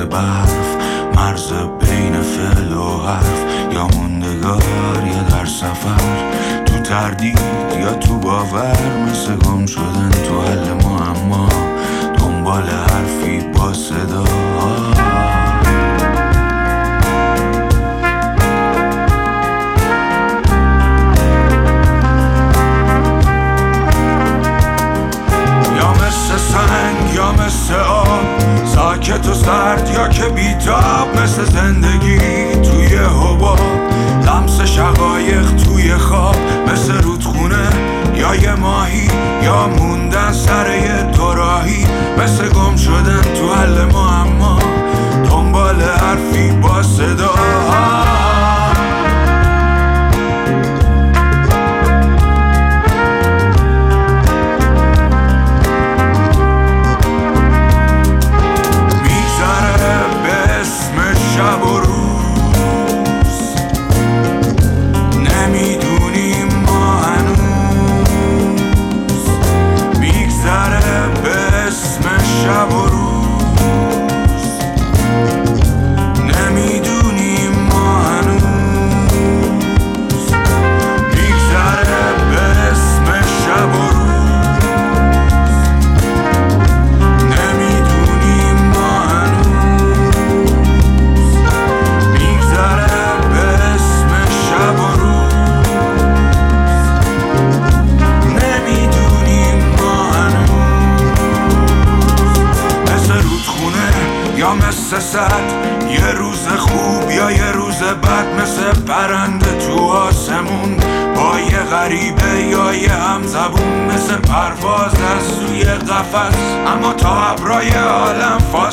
برف، مرز بین فعل و حرف، یا موندگار یا در سفر، تو تردید یا تو باور، مثل گم شدن تو حل معما، دنبال حرفی با صدا. سنگ یا مثل آب، ساکت و سرد یا که بیتاب، مثل زندگی توی حباب، لمس شقایق توی خواب، مثل رودخونه یا یه ماهی، یا موندن سر یه دوراهی، مثل گم شدن تو حل معما، دنبال حرفی با صدا. یا مثل سد، یه روز خوب یا یه روز بد، مثل پرنده تو آسمون با یه غریبه یا یه همزبون، مثل پرواز از روی قفس اما تا ابرای عالم فاصله.